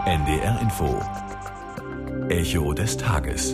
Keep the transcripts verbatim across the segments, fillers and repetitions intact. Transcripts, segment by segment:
N D R Info. Echo des Tages.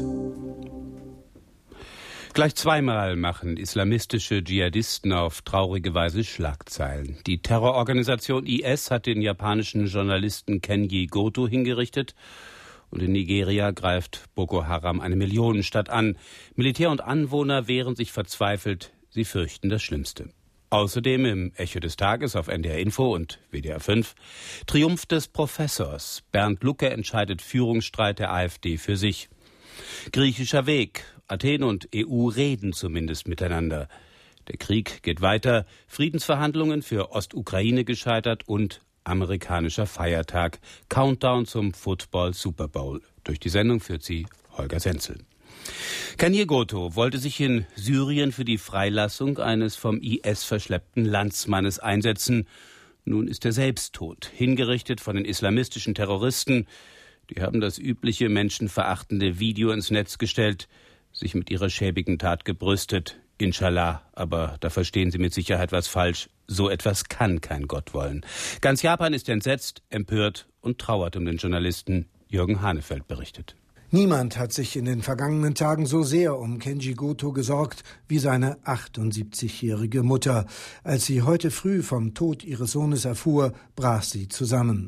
Gleich zweimal machen islamistische Dschihadisten auf traurige Weise Schlagzeilen. Die Terrororganisation I S hat den japanischen Journalisten Kenji Goto hingerichtet. Und in Nigeria greift Boko Haram eine Millionenstadt an. Militär und Anwohner wehren sich verzweifelt. Sie fürchten das Schlimmste. Außerdem im Echo des Tages auf N D R Info und W D R fünf Triumph des Professors. Bernd Lucke entscheidet Führungsstreit der AfD für sich. Griechischer Weg. Athen und E U reden zumindest miteinander. Der Krieg geht weiter. Friedensverhandlungen für Ostukraine gescheitert und amerikanischer Feiertag. Countdown zum Football Super Bowl. Durch die Sendung führt sie Holger Senzel. Kenji Goto wollte sich in Syrien für die Freilassung eines vom I S verschleppten Landsmannes einsetzen. Nun ist er selbst tot, hingerichtet von den islamistischen Terroristen. Die haben das übliche menschenverachtende Video ins Netz gestellt, sich mit ihrer schäbigen Tat gebrüstet. Inshallah, aber da verstehen Sie mit Sicherheit was falsch. So etwas kann kein Gott wollen. Ganz Japan ist entsetzt, empört und trauert um den Journalisten. Jürgen Hanefeld berichtet. Niemand hat sich in den vergangenen Tagen so sehr um Kenji Goto gesorgt wie seine achtundsiebzigjährige Mutter. Als sie heute früh vom Tod ihres Sohnes erfuhr, brach sie zusammen.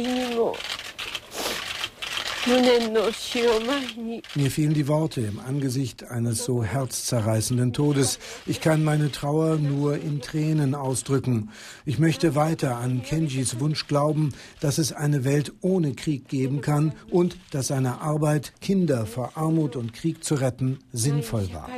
Mir fehlen die Worte im Angesicht eines so herzzerreißenden Todes. Ich kann meine Trauer nur in Tränen ausdrücken. Ich möchte weiter an Kenjis Wunsch glauben, dass es eine Welt ohne Krieg geben kann und dass seine Arbeit, Kinder vor Armut und Krieg zu retten, sinnvoll war.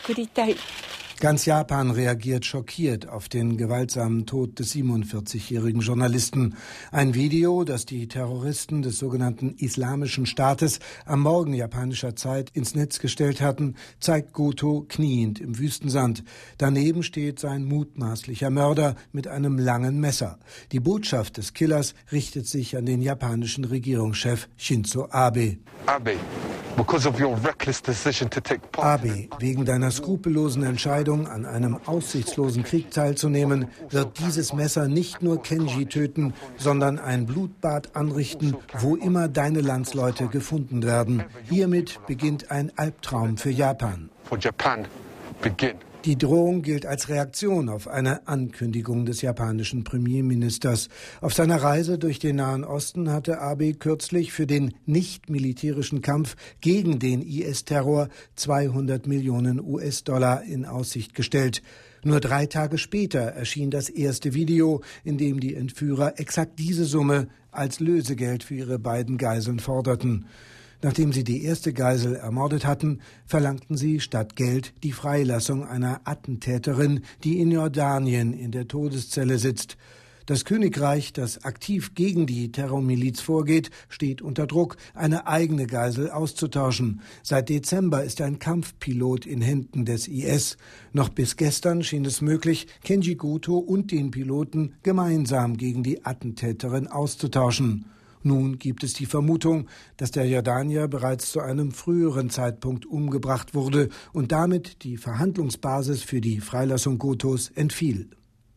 Ganz Japan reagiert schockiert auf den gewaltsamen Tod des siebenundvierzigjährigen Journalisten. Ein Video, das die Terroristen des sogenannten Islamischen Staates am Morgen japanischer Zeit ins Netz gestellt hatten, zeigt Goto kniend im Wüstensand. Daneben steht sein mutmaßlicher Mörder mit einem langen Messer. Die Botschaft des Killers richtet sich an den japanischen Regierungschef Shinzo Abe. Abe, because of your reckless decision to take part. Abe, wegen deiner skrupellosen Entscheidung, an einem aussichtslosen Krieg teilzunehmen, wird dieses Messer nicht nur Kenji töten, sondern ein Blutbad anrichten, wo immer deine Landsleute gefunden werden. Hiermit beginnt ein Albtraum für Japan. For Japan, begin. Die Drohung gilt als Reaktion auf eine Ankündigung des japanischen Premierministers. Auf seiner Reise durch den Nahen Osten hatte Abe kürzlich für den nicht-militärischen Kampf gegen den I S-Terror zweihundert Millionen U S-Dollar in Aussicht gestellt. Nur drei Tage später erschien das erste Video, in dem die Entführer exakt diese Summe als Lösegeld für ihre beiden Geiseln forderten. Nachdem sie die erste Geisel ermordet hatten, verlangten sie statt Geld die Freilassung einer Attentäterin, die in Jordanien in der Todeszelle sitzt. Das Königreich, das aktiv gegen die Terrormiliz vorgeht, steht unter Druck, eine eigene Geisel auszutauschen. Seit Dezember ist ein Kampfpilot in Händen des I S. Noch bis gestern schien es möglich, Kenji Goto und den Piloten gemeinsam gegen die Attentäterin auszutauschen. Nun gibt es die Vermutung, dass der Jordanier bereits zu einem früheren Zeitpunkt umgebracht wurde und damit die Verhandlungsbasis für die Freilassung Gotos entfiel.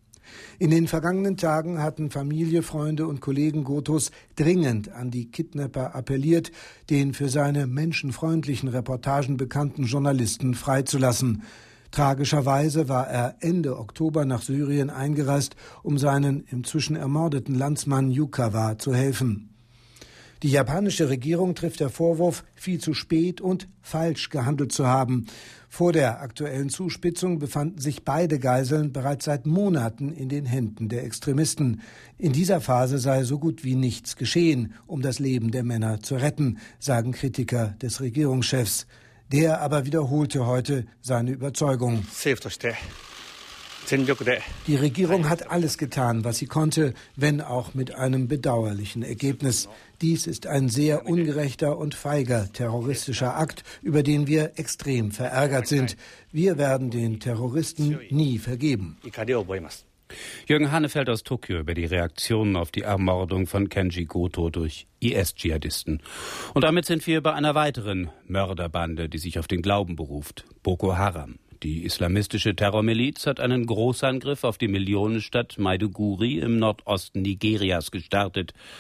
In den vergangenen Tagen hatten Familie, Freunde und Kollegen Gotos dringend an die Kidnapper appelliert, den für seine menschenfreundlichen Reportagen bekannten Journalisten freizulassen. Tragischerweise war er Ende Oktober nach Syrien eingereist, um seinen inzwischen ermordeten Landsmann Yukawa zu helfen. Die japanische Regierung trifft der Vorwurf, viel zu spät und falsch gehandelt zu haben. Vor der aktuellen Zuspitzung befanden sich beide Geiseln bereits seit Monaten in den Händen der Extremisten. In dieser Phase sei so gut wie nichts geschehen, um das Leben der Männer zu retten, sagen Kritiker des Regierungschefs. Der aber wiederholte heute seine Überzeugung. Die Regierung hat alles getan, was sie konnte, wenn auch mit einem bedauerlichen Ergebnis. Dies ist ein sehr ungerechter und feiger terroristischer Akt, über den wir extrem verärgert sind. Wir werden den Terroristen nie vergeben. Jürgen Hanefeld aus Tokio über die Reaktionen auf die Ermordung von Kenji Goto durch I S-Dschihadisten. Und damit sind wir bei einer weiteren Mörderbande, die sich auf den Glauben beruft: Boko Haram. Die islamistische Terrormiliz hat einen Großangriff auf die Millionenstadt Maiduguri im Nordosten Nigerias gestartet.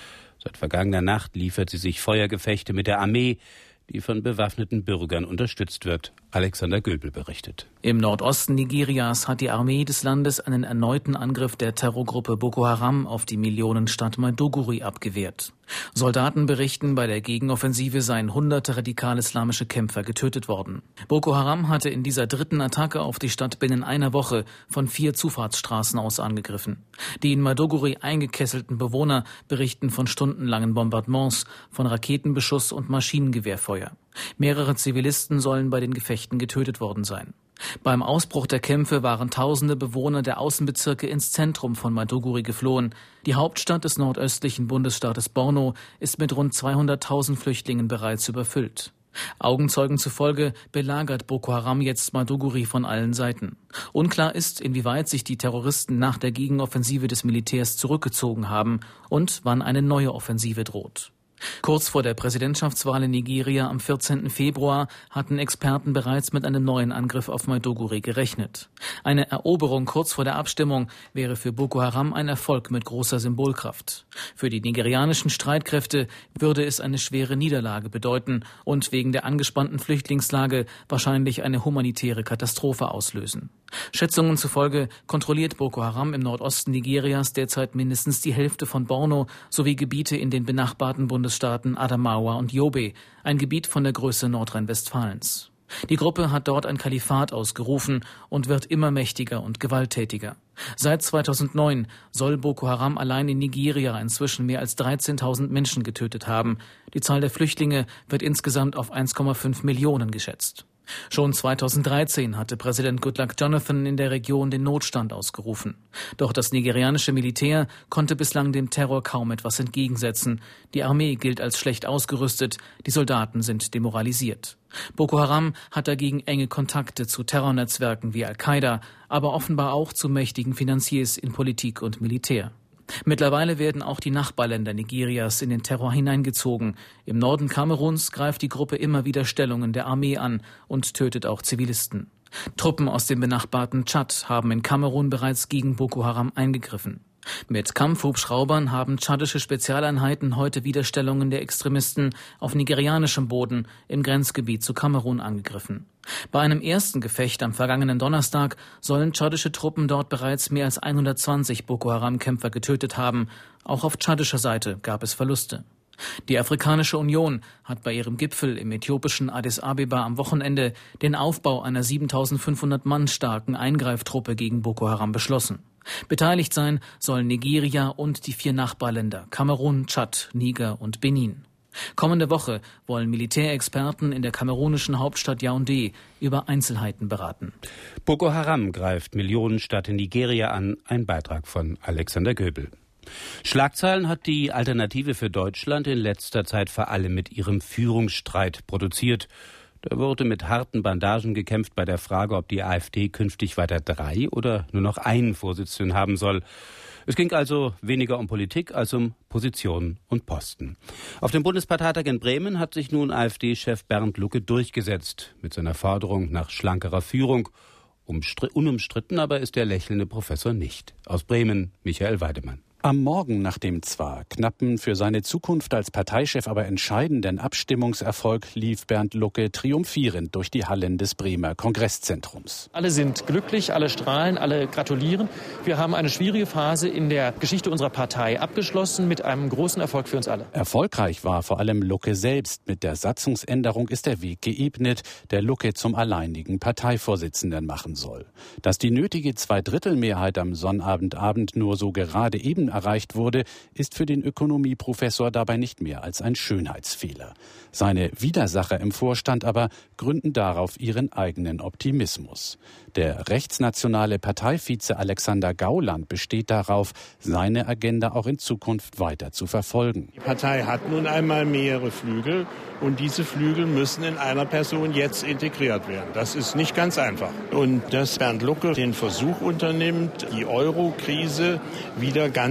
Seit vergangener Nacht liefert sie sich Feuergefechte mit der Armee, die von bewaffneten Bürgern unterstützt wird. Alexander Göbel berichtet. Im Nordosten Nigerias hat die Armee des Landes einen erneuten Angriff der Terrorgruppe Boko Haram auf die Millionenstadt Maiduguri abgewehrt. Soldaten berichten, bei der Gegenoffensive seien hunderte radikal-islamische Kämpfer getötet worden. Boko Haram hatte in dieser dritten Attacke auf die Stadt binnen einer Woche von vier Zufahrtsstraßen aus angegriffen. Die in Maiduguri eingekesselten Bewohner berichten von stundenlangen Bombardements, von Raketenbeschuss und Maschinengewehrfeuer. Mehrere Zivilisten sollen bei den Gefechten getötet worden sein. Beim Ausbruch der Kämpfe waren tausende Bewohner der Außenbezirke ins Zentrum von Maiduguri geflohen. Die Hauptstadt des nordöstlichen Bundesstaates Borno ist mit rund zweihunderttausend Flüchtlingen bereits überfüllt. Augenzeugen zufolge belagert Boko Haram jetzt Maiduguri von allen Seiten. Unklar ist, inwieweit sich die Terroristen nach der Gegenoffensive des Militärs zurückgezogen haben und wann eine neue Offensive droht. Kurz vor der Präsidentschaftswahl in Nigeria am vierzehnten Februar hatten Experten bereits mit einem neuen Angriff auf Maiduguri gerechnet. Eine Eroberung kurz vor der Abstimmung wäre für Boko Haram ein Erfolg mit großer Symbolkraft. Für die nigerianischen Streitkräfte würde es eine schwere Niederlage bedeuten und wegen der angespannten Flüchtlingslage wahrscheinlich eine humanitäre Katastrophe auslösen. Schätzungen zufolge kontrolliert Boko Haram im Nordosten Nigerias derzeit mindestens die Hälfte von Borno sowie Gebiete in den benachbarten Bundesstaaten Adamawa und Yobe, ein Gebiet von der Größe Nordrhein-Westfalens. Die Gruppe hat dort ein Kalifat ausgerufen und wird immer mächtiger und gewalttätiger. Seit zweitausendneun soll Boko Haram allein in Nigeria inzwischen mehr als dreizehntausend Menschen getötet haben. Die Zahl der Flüchtlinge wird insgesamt auf eins Komma fünf Millionen geschätzt. Schon zweitausenddreizehn hatte Präsident Goodluck Jonathan in der Region den Notstand ausgerufen. Doch das nigerianische Militär konnte bislang dem Terror kaum etwas entgegensetzen. Die Armee gilt als schlecht ausgerüstet, die Soldaten sind demoralisiert. Boko Haram hat dagegen enge Kontakte zu Terrornetzwerken wie Al-Qaida, aber offenbar auch zu mächtigen Finanziers in Politik und Militär. Mittlerweile werden auch die Nachbarländer Nigerias in den Terror hineingezogen. Im Norden Kameruns greift die Gruppe immer wieder Stellungen der Armee an und tötet auch Zivilisten. Truppen aus dem benachbarten Tschad haben in Kamerun bereits gegen Boko Haram eingegriffen. Mit Kampfhubschraubern haben tschadische Spezialeinheiten heute wieder Stellungen der Extremisten auf nigerianischem Boden im Grenzgebiet zu Kamerun angegriffen. Bei einem ersten Gefecht am vergangenen Donnerstag sollen tschadische Truppen dort bereits mehr als hundertzwanzig Boko Haram-Kämpfer getötet haben. Auch auf tschadischer Seite gab es Verluste. Die Afrikanische Union hat bei ihrem Gipfel im äthiopischen Addis Abeba am Wochenende den Aufbau einer siebentausendfünfhundert Mann starken Eingreiftruppe gegen Boko Haram beschlossen. Beteiligt sein sollen Nigeria und die vier Nachbarländer Kamerun, Tschad, Niger und Benin. Kommende Woche wollen Militärexperten in der kamerunischen Hauptstadt Yaoundé über Einzelheiten beraten. Boko Haram greift Millionenstadt in Nigeria an. Ein Beitrag von Alexander Göbel. Schlagzeilen hat die Alternative für Deutschland in letzter Zeit vor allem mit ihrem Führungsstreit produziert. Da wurde mit harten Bandagen gekämpft bei der Frage, ob die AfD künftig weiter drei oder nur noch einen Vorsitzenden haben soll. Es ging also weniger um Politik als um Positionen und Posten. Auf dem Bundesparteitag in Bremen hat sich nun AfD-Chef Bernd Lucke durchgesetzt mit seiner Forderung nach schlankerer Führung. Unumstritten aber ist der lächelnde Professor nicht. Aus Bremen, Michael Weidemann. Am Morgen nach dem zwar knappen, für seine Zukunft als Parteichef aber entscheidenden Abstimmungserfolg lief Bernd Lucke triumphierend durch die Hallen des Bremer Kongresszentrums. Alle sind glücklich, alle strahlen, alle gratulieren. Wir haben eine schwierige Phase in der Geschichte unserer Partei abgeschlossen mit einem großen Erfolg für uns alle. Erfolgreich war vor allem Lucke selbst. Mit der Satzungsänderung ist der Weg geebnet, der Lucke zum alleinigen Parteivorsitzenden machen soll. Dass die nötige Zweidrittelmehrheit am Sonnabendabend nur so gerade eben erreicht wurde, ist für den Ökonomieprofessor dabei nicht mehr als ein Schönheitsfehler. Seine Widersacher im Vorstand aber gründen darauf ihren eigenen Optimismus. Der rechtsnationale Parteivize Alexander Gauland besteht darauf, seine Agenda auch in Zukunft weiter zu verfolgen. Die Partei hat nun einmal mehrere Flügel und diese Flügel müssen in einer Person jetzt integriert werden. Das ist nicht ganz einfach. Und dass Bernd Lucke den Versuch unternimmt, die Euro-Krise wieder ganz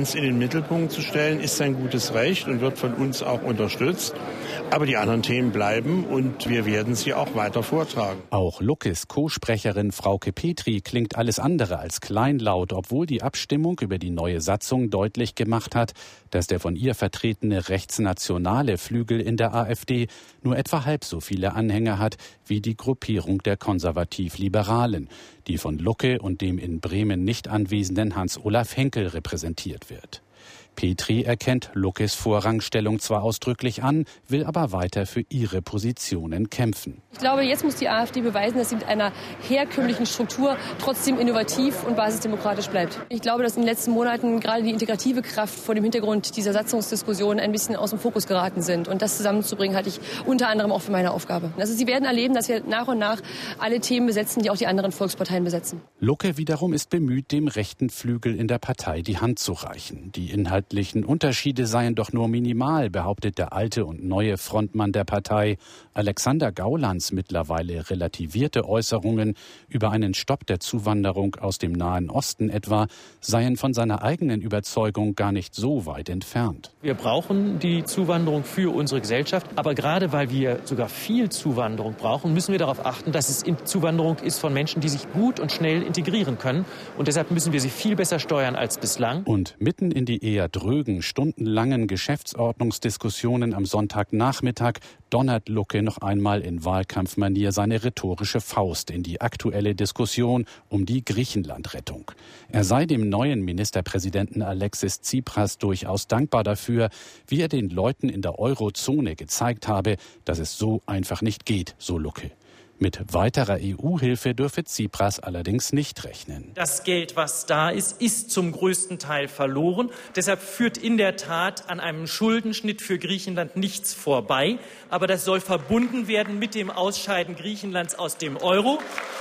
uns in den Mittelpunkt zu stellen, ist sein gutes Recht und wird von uns auch unterstützt. Aber die anderen Themen bleiben und wir werden sie auch weiter vortragen. Auch Luckes Co-Sprecherin Frauke Petry klingt alles andere als kleinlaut, obwohl die Abstimmung über die neue Satzung deutlich gemacht hat, dass der von ihr vertretene rechtsnationale Flügel in der AfD nur etwa halb so viele Anhänger hat wie die Gruppierung der Konservativ-Liberalen, die von Lucke und dem in Bremen nicht anwesenden Hans-Olaf Henkel repräsentiert wird. Petry erkennt Luckes Vorrangstellung zwar ausdrücklich an, will aber weiter für ihre Positionen kämpfen. Ich glaube, jetzt muss die AfD beweisen, dass sie mit einer herkömmlichen Struktur trotzdem innovativ und basisdemokratisch bleibt. Ich glaube, dass in den letzten Monaten gerade die integrative Kraft vor dem Hintergrund dieser Satzungsdiskussion ein bisschen aus dem Fokus geraten sind. Und das zusammenzubringen, halte ich unter anderem auch für meine Aufgabe. Also Sie werden erleben, dass wir nach und nach alle Themen besetzen, die auch die anderen Volksparteien besetzen. Lucke wiederum ist bemüht, dem rechten Flügel in der Partei die Hand zu reichen. Die Inhalte Unterschiede seien doch nur minimal, behauptet der alte und neue Frontmann der Partei. Alexander Gaulands mittlerweile relativierte Äußerungen über einen Stopp der Zuwanderung aus dem Nahen Osten etwa seien von seiner eigenen Überzeugung gar nicht so weit entfernt. Wir brauchen die Zuwanderung für unsere Gesellschaft, aber gerade weil wir sogar viel Zuwanderung brauchen, müssen wir darauf achten, dass es Zuwanderung ist von Menschen, die sich gut und schnell integrieren können. Und deshalb müssen wir sie viel besser steuern als bislang. Und mitten in die eher drögen, stundenlangen Geschäftsordnungsdiskussionen am Sonntagnachmittag donnert Lucke noch einmal in Wahlkampfmanier seine rhetorische Faust in die aktuelle Diskussion um die Griechenland-Rettung. Er sei dem neuen Ministerpräsidenten Alexis Tsipras durchaus dankbar dafür, wie er den Leuten in der Eurozone gezeigt habe, dass es so einfach nicht geht, so Lucke. Mit weiterer E U-Hilfe dürfe Tsipras allerdings nicht rechnen. Das Geld, was da ist, ist zum größten Teil verloren. Deshalb führt in der Tat an einem Schuldenschnitt für Griechenland nichts vorbei. Aber das soll verbunden werden mit dem Ausscheiden Griechenlands aus dem Euro.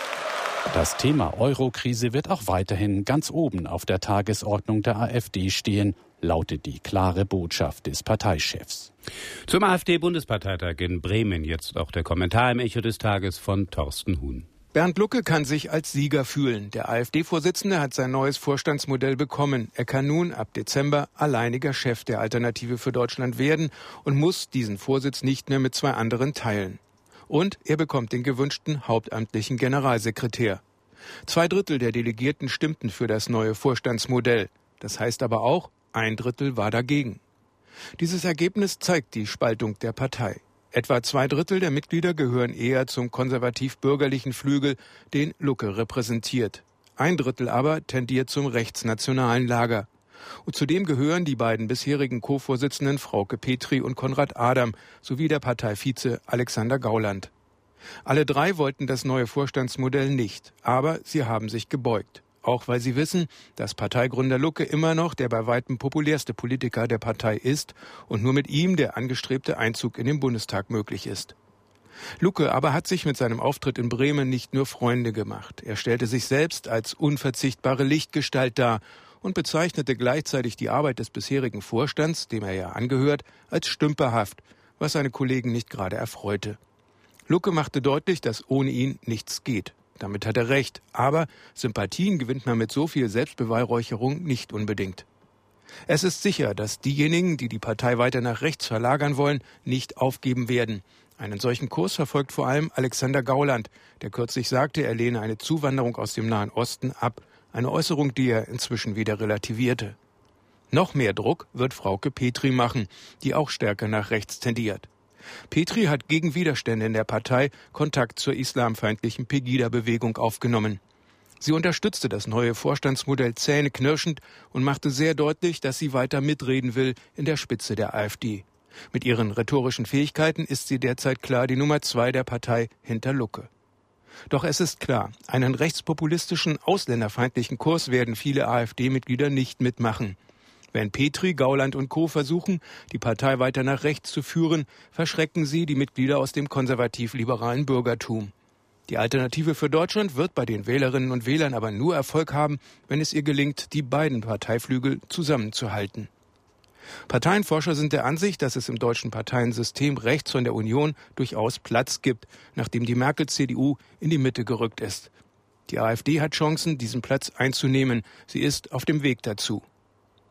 Das Thema Euro-Krise wird auch weiterhin ganz oben auf der Tagesordnung der AfD stehen, lautet die klare Botschaft des Parteichefs. Zum AfD-Bundesparteitag in Bremen jetzt auch der Kommentar im Echo des Tages von Thorsten Huhn. Bernd Lucke kann sich als Sieger fühlen. Der AfD-Vorsitzende hat sein neues Vorstandsmodell bekommen. Er kann nun ab Dezember alleiniger Chef der Alternative für Deutschland werden und muss diesen Vorsitz nicht mehr mit zwei anderen teilen. Und er bekommt den gewünschten hauptamtlichen Generalsekretär. Zwei Drittel der Delegierten stimmten für das neue Vorstandsmodell. Das heißt aber auch, ein Drittel war dagegen. Dieses Ergebnis zeigt die Spaltung der Partei. Etwa zwei Drittel der Mitglieder gehören eher zum konservativ-bürgerlichen Flügel, den Lucke repräsentiert. Ein Drittel aber tendiert zum rechtsnationalen Lager. Und zudem gehören die beiden bisherigen Co-Vorsitzenden Frauke Petry und Konrad Adam sowie der Parteivize Alexander Gauland. Alle drei wollten das neue Vorstandsmodell nicht, aber sie haben sich gebeugt. Auch weil sie wissen, dass Parteigründer Lucke immer noch der bei weitem populärste Politiker der Partei ist und nur mit ihm der angestrebte Einzug in den Bundestag möglich ist. Lucke aber hat sich mit seinem Auftritt in Bremen nicht nur Freunde gemacht. Er stellte sich selbst als unverzichtbare Lichtgestalt dar und bezeichnete gleichzeitig die Arbeit des bisherigen Vorstands, dem er ja angehört, als stümperhaft, was seine Kollegen nicht gerade erfreute. Lucke machte deutlich, dass ohne ihn nichts geht. Damit hat er recht, aber Sympathien gewinnt man mit so viel Selbstbeweihräucherung nicht unbedingt. Es ist sicher, dass diejenigen, die die Partei weiter nach rechts verlagern wollen, nicht aufgeben werden. Einen solchen Kurs verfolgt vor allem Alexander Gauland, der kürzlich sagte, er lehne eine Zuwanderung aus dem Nahen Osten ab. Eine Äußerung, die er inzwischen wieder relativierte. Noch mehr Druck wird Frauke Petry machen, die auch stärker nach rechts tendiert. Petry hat gegen Widerstände in der Partei Kontakt zur islamfeindlichen Pegida-Bewegung aufgenommen. Sie unterstützte das neue Vorstandsmodell zähneknirschend und machte sehr deutlich, dass sie weiter mitreden will in der Spitze der AfD. Mit ihren rhetorischen Fähigkeiten ist sie derzeit klar die Nummer zwei der Partei hinter Lucke. Doch es ist klar, einen rechtspopulistischen, ausländerfeindlichen Kurs werden viele AfD-Mitglieder nicht mitmachen. Wenn Petry, Gauland und Co. versuchen, die Partei weiter nach rechts zu führen, verschrecken sie die Mitglieder aus dem konservativ-liberalen Bürgertum. Die Alternative für Deutschland wird bei den Wählerinnen und Wählern aber nur Erfolg haben, wenn es ihr gelingt, die beiden Parteiflügel zusammenzuhalten. Parteienforscher sind der Ansicht, dass es im deutschen Parteiensystem rechts von der Union durchaus Platz gibt, nachdem die Merkel-C D U in die Mitte gerückt ist. Die AfD hat Chancen, diesen Platz einzunehmen. Sie ist auf dem Weg dazu.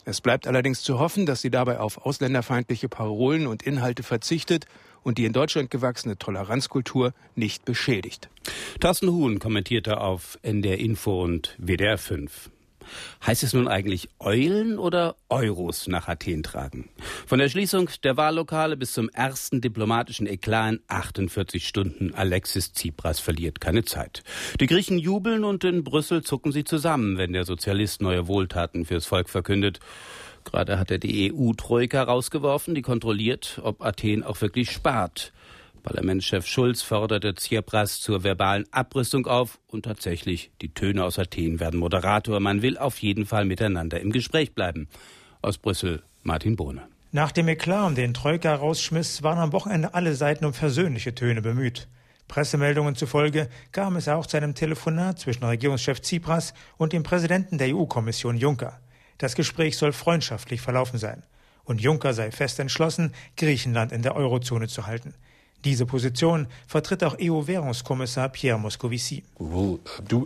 Es bleibt allerdings zu hoffen, dass sie dabei auf ausländerfeindliche Parolen und Inhalte verzichtet und die in Deutschland gewachsene Toleranzkultur nicht beschädigt. Thorsten Huhn kommentierte auf N D R Info und W D R fünf. Heißt es nun eigentlich Eulen oder Euros nach Athen tragen? Von der Schließung der Wahllokale bis zum ersten diplomatischen Eklat in achtundvierzig Stunden. Alexis Tsipras verliert keine Zeit. Die Griechen jubeln und in Brüssel zucken sie zusammen, wenn der Sozialist neue Wohltaten fürs Volk verkündet. Gerade hat er die E U-Troika rausgeworfen, die kontrolliert, ob Athen auch wirklich spart. Parlamentschef Schulz forderte Tsipras zur verbalen Abrüstung auf und tatsächlich, die Töne aus Athen werden moderator. Man will auf jeden Fall miteinander im Gespräch bleiben. Aus Brüssel, Martin Bohne. Nach dem Eklat um den Troika-Rausschmiss waren am Wochenende alle Seiten um versöhnliche Töne bemüht. Pressemeldungen zufolge kam es auch zu einem Telefonat zwischen Regierungschef Tsipras und dem Präsidenten der E U-Kommission Juncker. Das Gespräch soll freundschaftlich verlaufen sein. Und Juncker sei fest entschlossen, Griechenland in der Eurozone zu halten. Diese Position vertritt auch E U-Währungskommissar Pierre Moscovici. Wir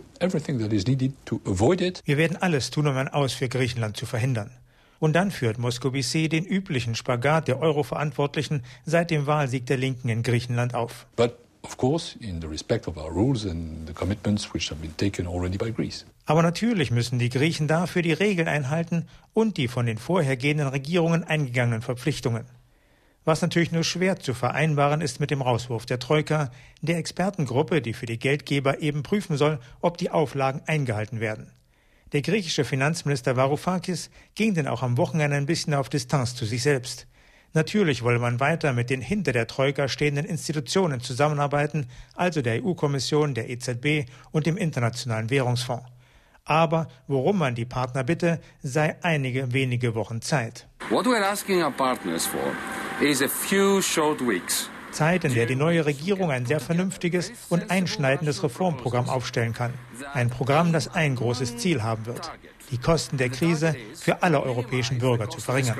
werden alles tun, um ein Aus für Griechenland zu verhindern. Und dann führt Moscovici den üblichen Spagat der Euro-Verantwortlichen seit dem Wahlsieg der Linken in Griechenland auf. But of course, in the respect of our rules and the commitments which have been taken already by Greece. Aber natürlich müssen die Griechen dafür die Regeln einhalten und die von den vorhergehenden Regierungen eingegangenen Verpflichtungen. Was natürlich nur schwer zu vereinbaren ist mit dem Rauswurf der Troika, der Expertengruppe, die für die Geldgeber eben prüfen soll, ob die Auflagen eingehalten werden. Der griechische Finanzminister Varoufakis ging denn auch am Wochenende ein bisschen auf Distanz zu sich selbst. Natürlich wolle man weiter mit den hinter der Troika stehenden Institutionen zusammenarbeiten, also der E U-Kommission, der E Z B und dem Internationalen Währungsfonds. Aber worum man die Partner bitte, sei einige wenige Wochen Zeit. What we're asking our partners for is a few short weeks. Zeit, in der die neue Regierung ein sehr vernünftiges und einschneidendes Reformprogramm aufstellen kann. Ein Programm, das ein großes Ziel haben wird: die Kosten der Krise für alle europäischen Bürger zu verringern.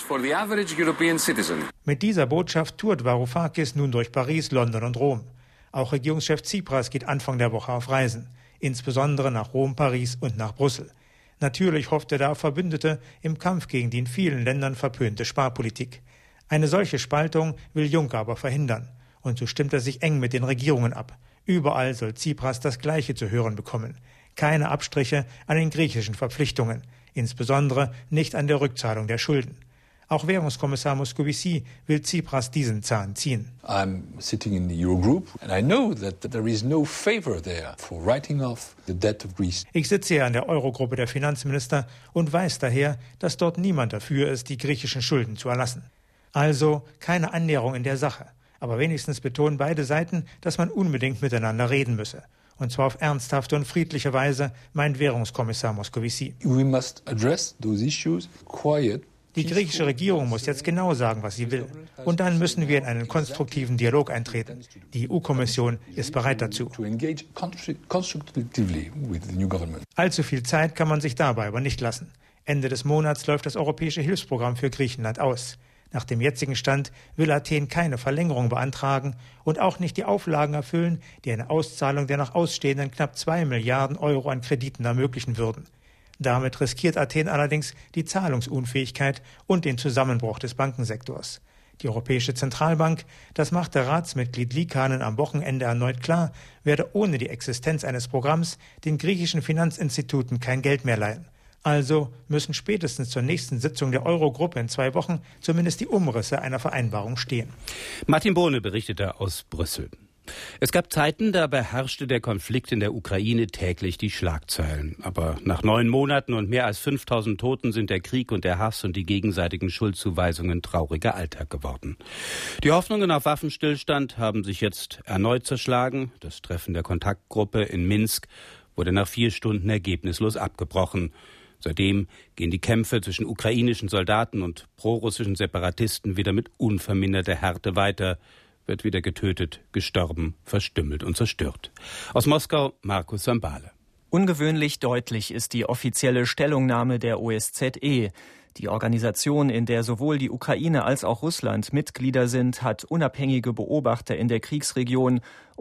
Mit dieser Botschaft tourt Varoufakis nun durch Paris, London und Rom. Auch Regierungschef Tsipras geht Anfang der Woche auf Reisen, insbesondere nach Rom, Paris und nach Brüssel. Natürlich hofft er da auf Verbündete im Kampf gegen die in vielen Ländern verpönte Sparpolitik. Eine solche Spaltung will Juncker aber verhindern. Und so stimmt er sich eng mit den Regierungen ab. Überall soll Tsipras das Gleiche zu hören bekommen. Keine Abstriche an den griechischen Verpflichtungen, insbesondere nicht an der Rückzahlung der Schulden. Auch Währungskommissar Moscovici will Tsipras diesen Zahn ziehen. I'm sitting in the Eurogroup and I know that there is no favor there for writing off the debt of Greece. Ich sitze ja an der Eurogruppe der Finanzminister und weiß daher, dass dort niemand dafür ist, die griechischen Schulden zu erlassen. Also keine Annäherung in der Sache. Aber wenigstens betonen beide Seiten, dass man unbedingt miteinander reden müsse. Und zwar auf ernsthafte und friedliche Weise, meint Währungskommissar Moscovici. We must address those issues quiet. Die griechische Regierung muss jetzt genau sagen, was sie will. Und dann müssen wir in einen konstruktiven Dialog eintreten. Die E U-Kommission ist bereit dazu. Allzu viel Zeit kann man sich dabei aber nicht lassen. Ende des Monats läuft das europäische Hilfsprogramm für Griechenland aus. Nach dem jetzigen Stand will Athen keine Verlängerung beantragen und auch nicht die Auflagen erfüllen, die eine Auszahlung der noch ausstehenden knapp zwei Milliarden Euro an Krediten ermöglichen würden. Damit riskiert Athen allerdings die Zahlungsunfähigkeit und den Zusammenbruch des Bankensektors. Die Europäische Zentralbank, das machte Ratsmitglied Liikanen am Wochenende erneut klar, werde ohne die Existenz eines Programms den griechischen Finanzinstituten kein Geld mehr leihen. Also müssen spätestens zur nächsten Sitzung der Eurogruppe in zwei Wochen zumindest die Umrisse einer Vereinbarung stehen. Martin Bohne berichtete aus Brüssel. Es gab Zeiten, da beherrschte der Konflikt in der Ukraine täglich die Schlagzeilen. Aber nach neun Monaten und mehr als fünftausend Toten sind der Krieg und der Hass und die gegenseitigen Schuldzuweisungen trauriger Alltag geworden. Die Hoffnungen auf Waffenstillstand haben sich jetzt erneut zerschlagen. Das Treffen der Kontaktgruppe in Minsk wurde nach vier Stunden ergebnislos abgebrochen. Seitdem gehen die Kämpfe zwischen ukrainischen Soldaten und prorussischen Separatisten wieder mit unverminderter Härte weiter. Wird wieder getötet, gestorben, verstümmelt und zerstört. Aus Moskau, Markus Sambale. Ungewöhnlich deutlich ist die offizielle Stellungnahme der O S Z E. Die Organisation, in der sowohl die Ukraine als auch Russland Mitglieder sind, hat unabhängige Beobachter in der Kriegsregion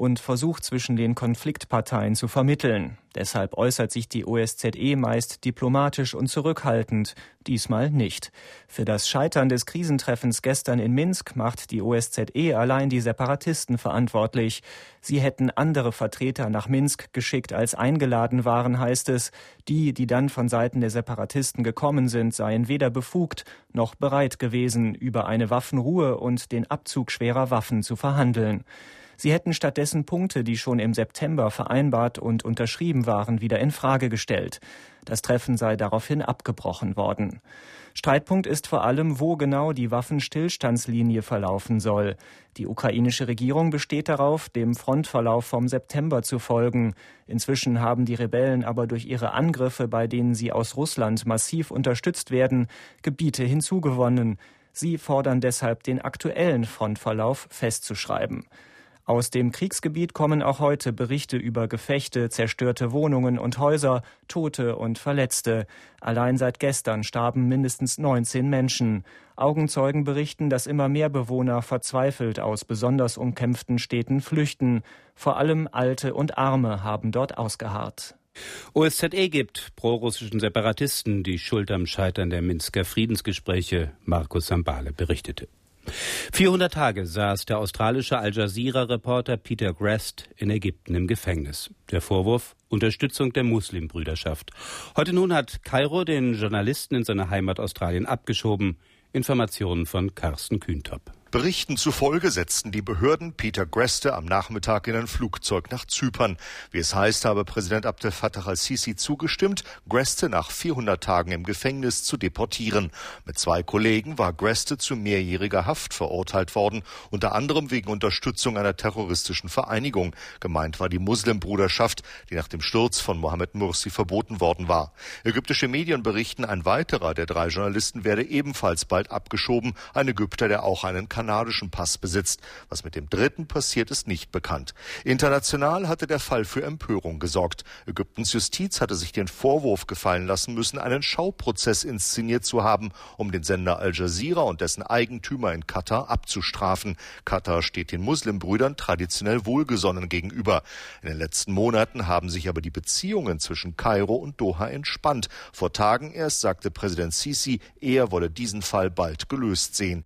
und versucht zwischen den Konfliktparteien zu vermitteln. Deshalb äußert sich die O S Z E meist diplomatisch und zurückhaltend, diesmal nicht. Für das Scheitern des Krisentreffens gestern in Minsk macht die O S Z E allein die Separatisten verantwortlich. Sie hätten andere Vertreter nach Minsk geschickt, als eingeladen waren, heißt es. Die, die dann von Seiten der Separatisten gekommen sind, seien weder befugt noch bereit gewesen, über eine Waffenruhe und den Abzug schwerer Waffen zu verhandeln. Sie hätten stattdessen Punkte, die schon im September vereinbart und unterschrieben waren, wieder in Frage gestellt. Das Treffen sei daraufhin abgebrochen worden. Streitpunkt ist vor allem, wo genau die Waffenstillstandslinie verlaufen soll. Die ukrainische Regierung besteht darauf, dem Frontverlauf vom September zu folgen. Inzwischen haben die Rebellen aber durch ihre Angriffe, bei denen sie aus Russland massiv unterstützt werden, Gebiete hinzugewonnen. Sie fordern deshalb, den aktuellen Frontverlauf festzuschreiben. Aus dem Kriegsgebiet kommen auch heute Berichte über Gefechte, zerstörte Wohnungen und Häuser, Tote und Verletzte. Allein seit gestern starben mindestens neunzehn Menschen. Augenzeugen berichten, dass immer mehr Bewohner verzweifelt aus besonders umkämpften Städten flüchten. Vor allem Alte und Arme haben dort ausgeharrt. O S Z E gibt prorussischen Separatisten die Schuld am Scheitern der Minsker Friedensgespräche, Markus Sambale berichtete. vierhundert Tage saß der australische Al-Jazeera-Reporter Peter Grest in Ägypten im Gefängnis. Der Vorwurf: Unterstützung der Muslimbrüderschaft. Heute nun hat Kairo den Journalisten in seine Heimat Australien abgeschoben. Informationen von Carsten Kühntop. Berichten zufolge setzten die Behörden Peter Greste am Nachmittag in ein Flugzeug nach Zypern. Wie es heißt, habe Präsident Abdel Fattah al-Sisi zugestimmt, Greste nach vierhundert Tagen im Gefängnis zu deportieren. Mit zwei Kollegen war Greste zu mehrjähriger Haft verurteilt worden, unter anderem wegen Unterstützung einer terroristischen Vereinigung. Gemeint war die Muslimbruderschaft, die nach dem Sturz von Mohamed Mursi verboten worden war. Ägyptische Medien berichten, ein weiterer der drei Journalisten werde ebenfalls bald abgeschoben, ein Ägypter, der auch einen kanadischen Pass besitzt. Was mit dem dritten passiert, ist nicht bekannt. International hatte der Fall für Empörung gesorgt. Ägyptens Justiz hatte sich den Vorwurf gefallen lassen müssen, einen Schauprozess inszeniert zu haben, um den Sender Al Jazeera und dessen Eigentümer in Katar abzustrafen. Katar steht den Muslimbrüdern traditionell wohlgesonnen gegenüber. In den letzten Monaten haben sich aber die Beziehungen zwischen Kairo und Doha entspannt. Vor Tagen erst sagte Präsident Sisi, er wolle diesen Fall bald gelöst sehen.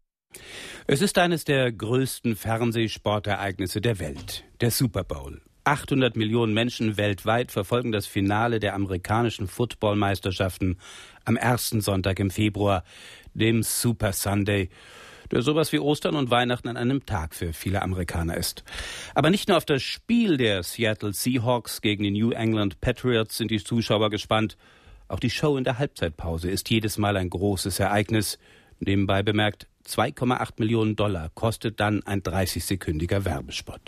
Es ist eines der größten Fernsehsportereignisse der Welt, der Super Bowl. achthundert Millionen Menschen weltweit verfolgen das Finale der amerikanischen Footballmeisterschaften am ersten Sonntag im Februar, dem Super Sunday, der sowas wie Ostern und Weihnachten an einem Tag für viele Amerikaner ist. Aber nicht nur auf das Spiel der Seattle Seahawks gegen die New England Patriots sind die Zuschauer gespannt. Auch die Show in der Halbzeitpause ist jedes Mal ein großes Ereignis. Nebenbei bemerkt, zwei Komma acht Millionen Dollar kostet dann ein dreißigsekündiger Werbespot.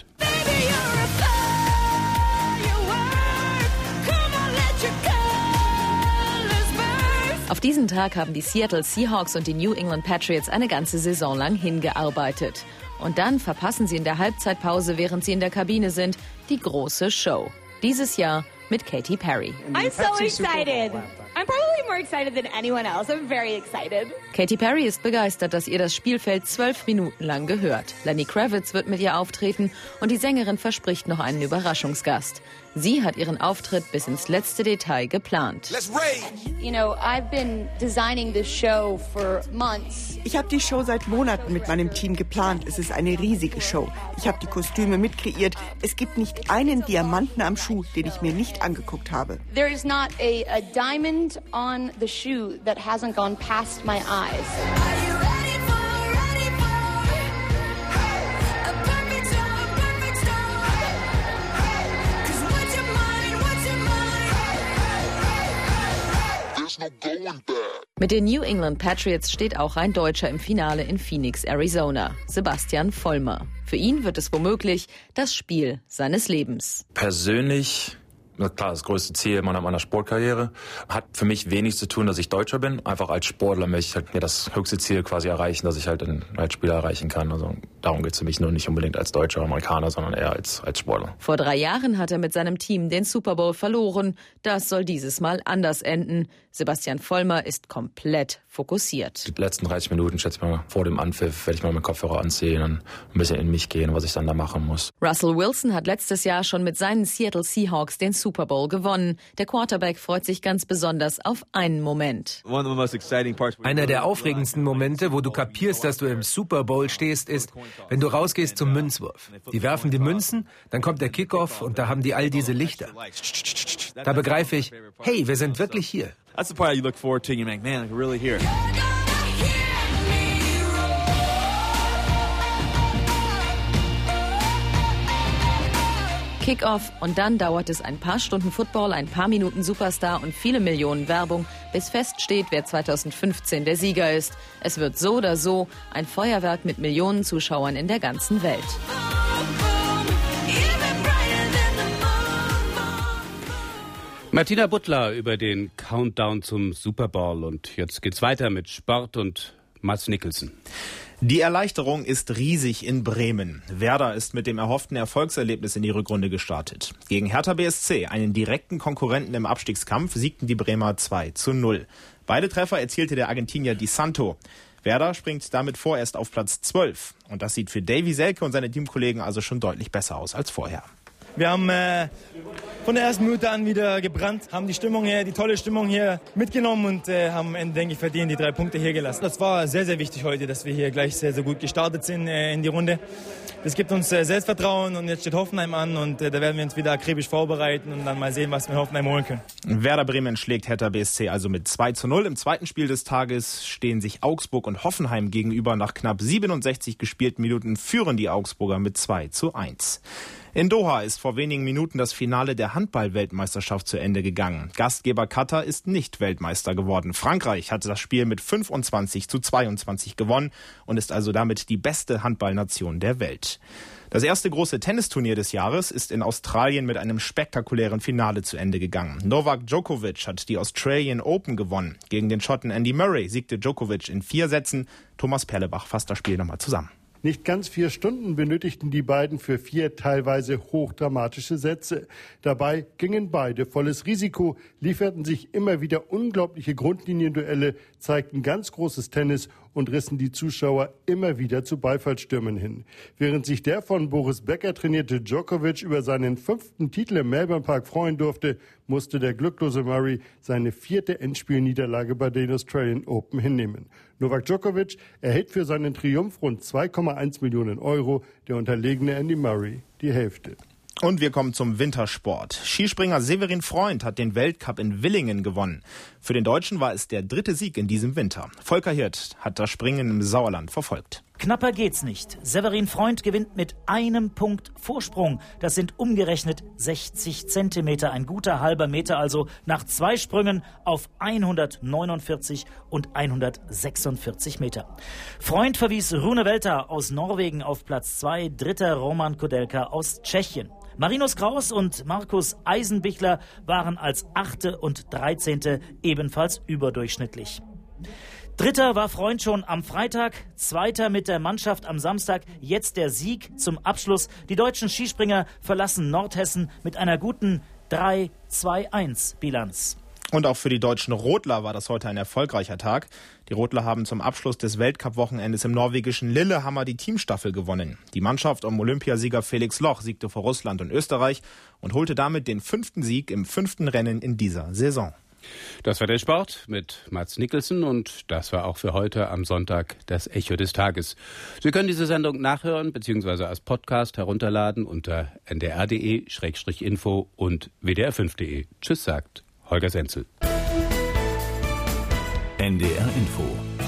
Auf diesen Tag haben die Seattle Seahawks und die New England Patriots eine ganze Saison lang hingearbeitet. Und dann verpassen sie in der Halbzeitpause, während sie in der Kabine sind, die große Show. Dieses Jahr mit Katy Perry. I'm so excited. I'm probably more excited than anyone else. I'm very excited. Katy Perry ist begeistert, dass ihr das Spielfeld zwölf Minuten lang gehört. Lenny Kravitz wird mit ihr auftreten und die Sängerin verspricht noch einen Überraschungsgast. Sie hat ihren Auftritt bis ins letzte Detail geplant. You know, I've been designing this show for months. Ich habe die Show seit Monaten mit meinem Team geplant. Es ist eine riesige Show. Ich habe die Kostüme mitkreiert. Es gibt nicht einen Diamanten am Schuh, den ich mir nicht angeguckt habe. There is not a, a diamond on the shoe that hasn't gone past my eyes. Mit den New England Patriots steht auch ein Deutscher im Finale in Phoenix, Arizona, Sebastian Vollmer. Für ihn wird es womöglich das Spiel seines Lebens. Persönlich, na klar, das größte Ziel meiner, meiner Sportkarriere hat für mich wenig zu tun, dass ich Deutscher bin. Einfach als Sportler möchte ich halt mir das höchste Ziel quasi erreichen, dass ich halt einen Weltspieler erreichen kann. Also darum geht es für mich nur nicht unbedingt als Deutscher, Amerikaner, sondern eher als, als Sportler. Vor drei Jahren hat er mit seinem Team den Super Bowl verloren. Das soll dieses Mal anders enden. Sebastian Vollmer ist komplett fokussiert. Die letzten dreißig Minuten, schätze ich mal, vor dem Anpfiff werde ich mal meinen Kopfhörer anziehen und ein bisschen in mich gehen, was ich dann da machen muss. Russell Wilson hat letztes Jahr schon mit seinen Seattle Seahawks den Super Bowl gewonnen. Der Quarterback freut sich ganz besonders auf einen Moment. Einer der aufregendsten Momente, wo du kapierst, dass du im Super Bowl stehst, ist, wenn du rausgehst zum Münzwurf. Die werfen die Münzen, dann kommt der Kickoff und da haben die all diese Lichter. Da begreife ich, hey, wir sind wirklich hier. That's the part you look forward to. You think, man, we're really here. Kickoff und dann dauert es ein paar Stunden Football, ein paar Minuten Superstar und viele Millionen Werbung, bis feststeht, wer zweitausendfünfzehn der Sieger ist. Es wird so oder so ein Feuerwerk mit Millionen Zuschauern in der ganzen Welt. Martina Butler über den Countdown zum Super Bowl. Und jetzt geht's weiter mit Sport und Mads Nicholson. Die Erleichterung ist riesig in Bremen. Werder ist mit dem erhofften Erfolgserlebnis in die Rückrunde gestartet. Gegen Hertha B S C, einen direkten Konkurrenten im Abstiegskampf, siegten die Bremer zwei zu null. Beide Treffer erzielte der Argentinier Di Santo. Werder springt damit vorerst auf Platz zwölf. Und das sieht für Davy Selke und seine Teamkollegen also schon deutlich besser aus als vorher. Wir haben äh, von der ersten Minute an wieder gebrannt, haben die Stimmung hier, die tolle Stimmung hier mitgenommen und äh, haben am Ende, denke ich, verdient die drei Punkte hier gelassen. Das war sehr, sehr wichtig heute, dass wir hier gleich sehr, sehr gut gestartet sind äh, in die Runde. Das gibt uns äh, Selbstvertrauen und jetzt steht Hoffenheim an und äh, da werden wir uns wieder akribisch vorbereiten und dann mal sehen, was wir in Hoffenheim holen können. Werder Bremen schlägt Hertha B S C also mit zwei zu null. Im zweiten Spiel des Tages stehen sich Augsburg und Hoffenheim gegenüber. Nach knapp siebenundsechzig gespielten Minuten führen die Augsburger mit zwei zu eins. In Doha ist vor wenigen Minuten das Finale der Handball-Weltmeisterschaft zu Ende gegangen. Gastgeber Katar ist nicht Weltmeister geworden. Frankreich hatte das Spiel mit fünfundzwanzig zu zweiundzwanzig gewonnen und ist also damit die beste Handballnation der Welt. Das erste große Tennisturnier des Jahres ist in Australien mit einem spektakulären Finale zu Ende gegangen. Novak Djokovic hat die Australian Open gewonnen. Gegen den Schotten Andy Murray siegte Djokovic in vier Sätzen. Thomas Perlebach fasst das Spiel nochmal zusammen. Nicht ganz vier Stunden benötigten die beiden für vier teilweise hochdramatische Sätze. Dabei gingen beide volles Risiko, lieferten sich immer wieder unglaubliche Grundlinienduelle, zeigten ganz großes Tennis und rissen die Zuschauer immer wieder zu Beifallsstürmen hin. Während sich der von Boris Becker trainierte Djokovic über seinen fünften Titel im Melbourne Park freuen durfte, musste der glücklose Murray seine vierte Endspielniederlage bei den Australian Open hinnehmen. Novak Djokovic erhält für seinen Triumph rund zwei Komma eins Millionen Euro, der unterlegene Andy Murray die Hälfte. Und wir kommen zum Wintersport. Skispringer Severin Freund hat den Weltcup in Willingen gewonnen. Für den Deutschen war es der dritte Sieg in diesem Winter. Volker Hirt hat das Springen im Sauerland verfolgt. Knapper geht's nicht. Severin Freund gewinnt mit einem Punkt Vorsprung. Das sind umgerechnet sechzig Zentimeter, ein guter halber Meter also, nach zwei Sprüngen auf hundertneunundvierzig und hundertsechsundvierzig Meter. Freund verwies Rune Velta aus Norwegen auf Platz zwei, dritter Roman Kudelka aus Tschechien. Marinus Kraus und Markus Eisenbichler waren als Achte und Dreizehnte ebenfalls überdurchschnittlich. Dritter war Freund schon am Freitag, Zweiter mit der Mannschaft am Samstag, jetzt der Sieg zum Abschluss. Die deutschen Skispringer verlassen Nordhessen mit einer guten drei zwei eins Bilanz. Und auch für die deutschen Rodler war das heute ein erfolgreicher Tag. Die Rodler haben zum Abschluss des Weltcup-Wochenendes im norwegischen Lillehammer die Teamstaffel gewonnen. Die Mannschaft um Olympiasieger Felix Loch siegte vor Russland und Österreich und holte damit den fünften Sieg im fünften Rennen in dieser Saison. Das war der Sport mit Mads Nicholson und das war auch für heute am Sonntag das Echo des Tages. Sie können diese Sendung nachhören bzw. als Podcast herunterladen unter n d r punkt d e Schrägstrich info und w d r fünf punkt d e. Tschüss, sagt Holger Senzel. N D R Info